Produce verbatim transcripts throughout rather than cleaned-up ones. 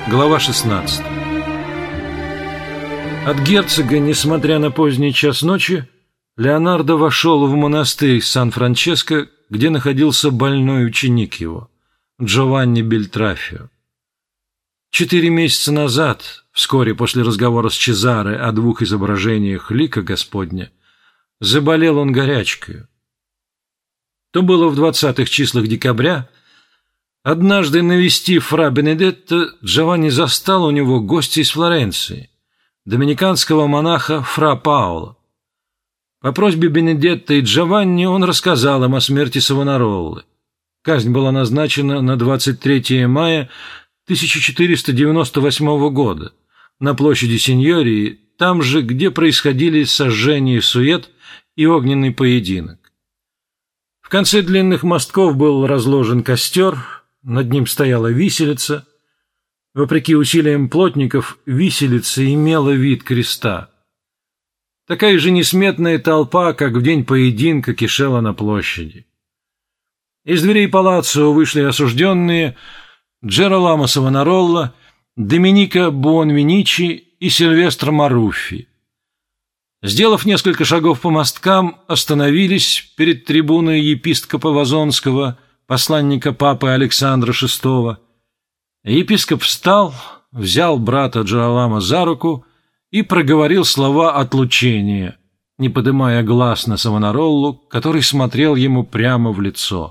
Глава шестнадцатая. От герцога, несмотря на поздний час ночи, Леонардо вошел в монастырь Сан-Франческо, где находился больной ученик его, Джованни Бельтрафио. Четыре месяца назад, вскоре после разговора с Чезаре о двух изображениях лика Господня, заболел он горячкою. То было в двадцатых числах декабря. Однажды, навестив фра Бенедетто, Джованни застал у него гостя из Флоренции, доминиканского монаха фра Паоло. По просьбе Бенедетто и Джованни он рассказал им о смерти Савонароллы. Казнь была назначена на двадцать третье мая тысяча четыреста девяносто восьмого года на площади Синьории, там же, где происходили сожжение сует и огненный поединок. В конце длинных мостков был разложен костер, над ним стояла виселица. Вопреки усилиям плотников, виселица имела вид креста. Такая же несметная толпа, как в день поединка, кишела на площади. Из дверей палаццо вышли осужденные Джероламо Савонаролла, Доминика Буонвиничи и Сильвестро Маруффи. Сделав несколько шагов по мосткам, остановились перед трибуной епископа Вазонского, посланника папы Александра шестого. Епископ встал, взял брата Джероламо за руку и проговорил слова отлучения, не подымая глаз на Савонароллу, который смотрел ему прямо в лицо.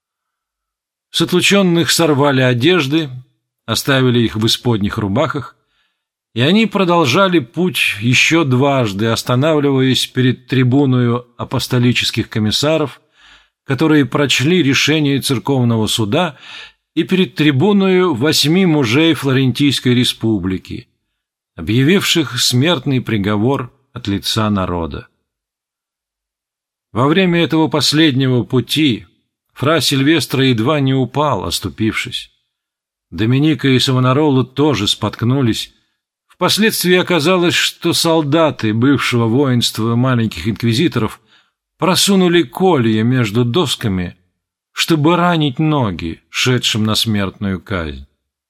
С отлученных сорвали одежды, оставили их в исподних рубахах, и они продолжали путь еще дважды, останавливаясь перед трибуною апостолических комиссаров, которые прочли решение церковного суда, и перед трибуною восьми мужей Флорентийской республики, объявивших смертный приговор от лица народа. Во время этого последнего пути фра Сильвестро едва не упал, оступившись. Доминика и Савонаролла тоже споткнулись. Впоследствии оказалось, что солдаты бывшего воинства маленьких инквизиторов просунули колья между досками, чтобы ранить ноги, шедшим на смертную казнь.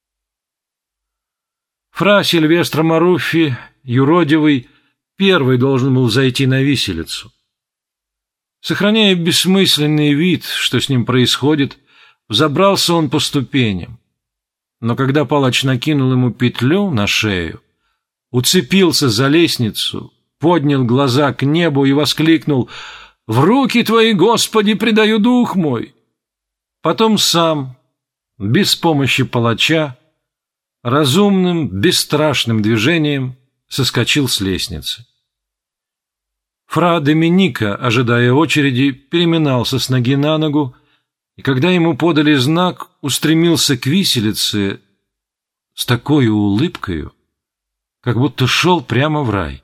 Фра Сильвестро Маруффи, юродивый, первый должен был зайти на виселицу. Сохраняя бессмысленный вид, что с ним происходит, взобрался он по ступеням. Но когда палач накинул ему петлю на шею, уцепился за лестницу, поднял глаза к небу и воскликнул: «В руки Твои, Господи, предаю дух мой!» Потом сам, без помощи палача, разумным, бесстрашным движением соскочил с лестницы. Фра Доминика, ожидая очереди, переминался с ноги на ногу, и когда ему подали знак, устремился к виселице с такой улыбкою, как будто шел прямо в рай.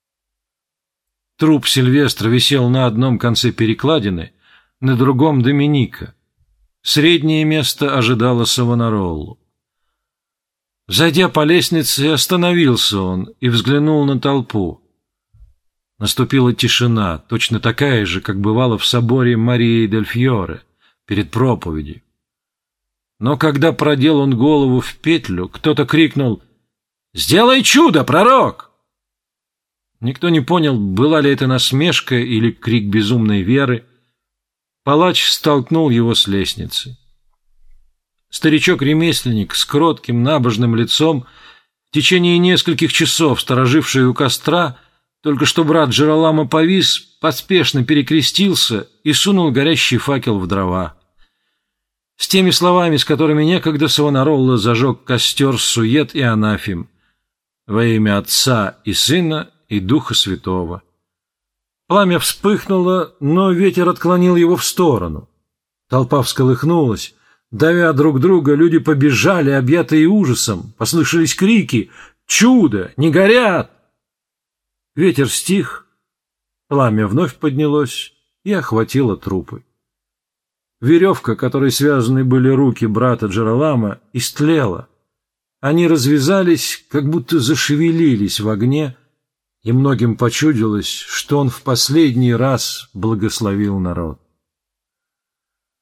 Труп Сильвестра висел на одном конце перекладины, на другом — Доминика. Среднее место ожидало Савонароллу. Зайдя по лестнице, остановился он и взглянул на толпу. Наступила тишина, точно такая же, как бывало в соборе Марии дель Фьоре перед проповедью. Но когда продел он голову в петлю, кто-то крикнул: «Сделай чудо, пророк!» Никто не понял, была ли это насмешка или крик безумной веры. Палач столкнул его с лестницы. Старичок-ремесленник с кротким набожным лицом, в течение нескольких часов стороживший у костра, только что брат Джероламо повис, поспешно перекрестился и сунул горящий факел в дрова. С теми словами, с которыми некогда Савонаролла зажег костер сует и анафем: «Во имя Отца и Сына и Духа Святого». Пламя вспыхнуло, но ветер отклонил его в сторону. Толпа всколыхнулась. Давя друг друга, люди побежали, объятые ужасом. Послышались крики: «Чудо! Не горят!» Ветер стих, пламя вновь поднялось и охватило трупы. Веревка, которой связаны были руки брата Джероламо, истлела. Они развязались, как будто зашевелились в огне, и многим почудилось, что он в последний раз благословил народ.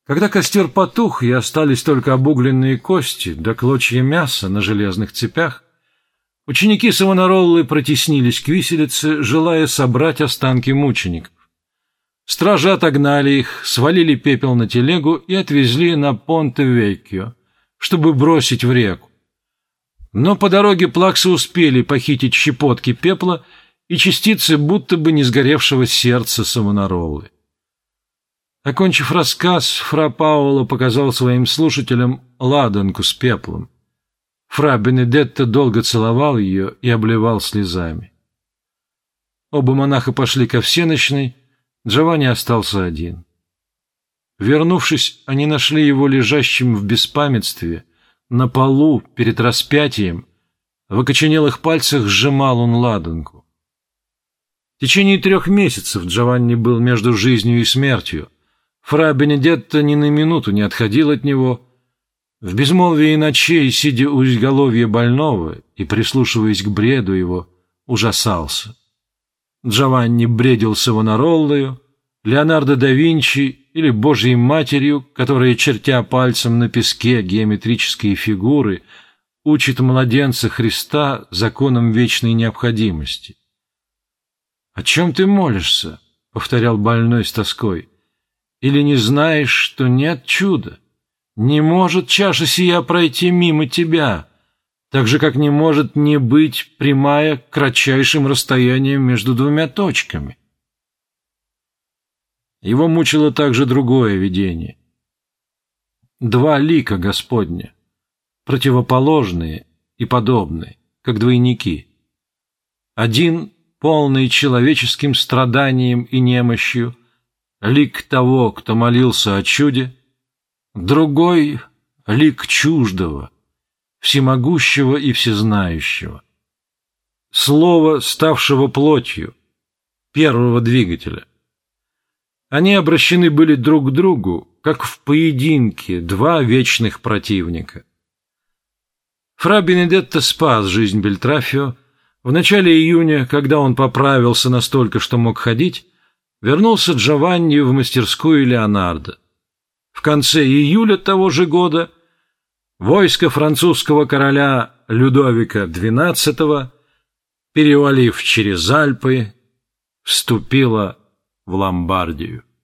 Когда костер потух и остались только обугленные кости да клочья мяса на железных цепях, ученики Савонароллы протеснились к виселице, желая собрать останки мучеников. Стражи отогнали их, свалили пепел на телегу и отвезли на Понте-Веккио, чтобы бросить в реку. Но по дороге плаксы успели похитить щепотки пепла и частицы будто бы не сгоревшего сердца Савонароллы. Окончив рассказ, фра Паоло показал своим слушателям ладанку с пеплом. Фра Бенедетто долго целовал ее и обливал слезами. Оба монаха пошли ко всенощной, Джованни остался один. Вернувшись, они нашли его лежащим в беспамятстве, на полу, перед распятием. В окоченелых пальцах сжимал он ладанку. В течение трех месяцев Джованни был между жизнью и смертью. Фра Бенедетто ни на минуту не отходил от него. В безмолвии ночей, сидя у изголовья больного и прислушиваясь к бреду его, ужасался. Джованни бредил Савонароллою, Леонардо да Винчи или Божьей Матерью, которая, чертя пальцем на песке геометрические фигуры, учит младенца Христа законам вечной необходимости. «О чем ты молишься?» — повторял больной с тоской. «Или не знаешь, что нет чуда? Не может чаша сия пройти мимо тебя, так же, как не может не быть прямая кратчайшим расстоянием между двумя точками». Его мучило также другое видение. Два лика Господня, противоположные и подобные, как двойники. Один, полный человеческим страданием и немощью, лик того, кто молился о чуде, другой — лик чуждого, всемогущего и всезнающего. Слово, ставшего плотью, первого двигателя. Они обращены были друг к другу, как в поединке два вечных противника. Фра Бенедетто спас жизнь Бельтрафио. В начале июня, когда он поправился настолько, что мог ходить, вернулся Джованни в мастерскую Леонардо. В конце июля того же года войско французского короля Людовика двенадцатого, перевалив через Альпы, вступило в Ломбардию.